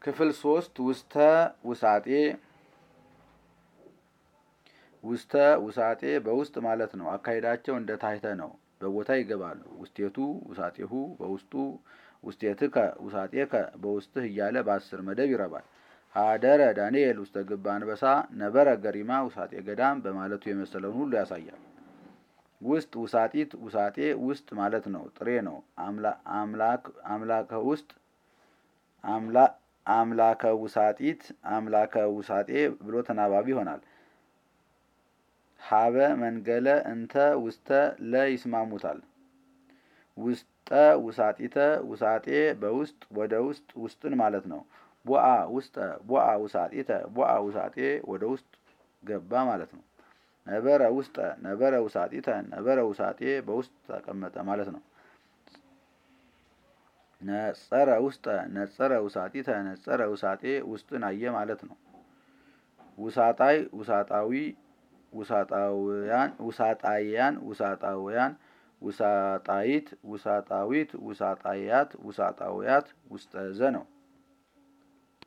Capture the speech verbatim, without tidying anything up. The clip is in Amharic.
ክፍል ሶስት ውስተ ውሳጤ ውስተ ውሳጤ በውስጥ ማለት ነው። አካሄዳቸው እንደ ታሕተ ነው። በቦታ ይገባሉ። ውስቴቱ ውሳጤሁ በውስጡ ውስቴትከ ውሳጤከ በውስጥህ እያለ በአስር መደብ ይረባል። ሀደረ ዳንኤል ውስተ ግባ አንበሳ ነበረ ገሪማ ውሳጤ ገዳም በማለቱ የመሰለውን ሁሉ ያሳያል። ውስጥ ውሳጢት ውሳጤ ውስጥ ማለት ነው። ጥሬ ነው። አምላክ አምላከ ውስጥ አምላከ ውሳጢት አምላከ ውሳጤ ብሎ ተናባቢ ይሆናል። ሀበ መንገለ እንተ ውስተ ለ ይስማሙታል። ውስጠ ውሳጢተ ውሳጤ በውስጥ ወደ ውስጥ ውስጥን ማለት ነው። ቦአ ውስጠ ቦአ ውሳጢተ ቦአ ውሳጤ ወደ ውስጥ ገባ ማለት ነው። ነበረ ውስጠ ነበረ ውሳጢተ ነበረ ውሳጤ በውስጥ ተቀመጠ ማለት ነው። ነጸረ ውስጠ ነጸረ ውሳጢተ ነጸረ ውሳጤ ውስጥን አየ ማለት ነው። ውሳጣይ ውሳጣዊ ውሳጣውያን ውሳጣያን ውሳጣውያን ውሳጣይት ውሳጣዊት ውሳጣያት ውሳጣውያት ውስጠ ዘ ነው።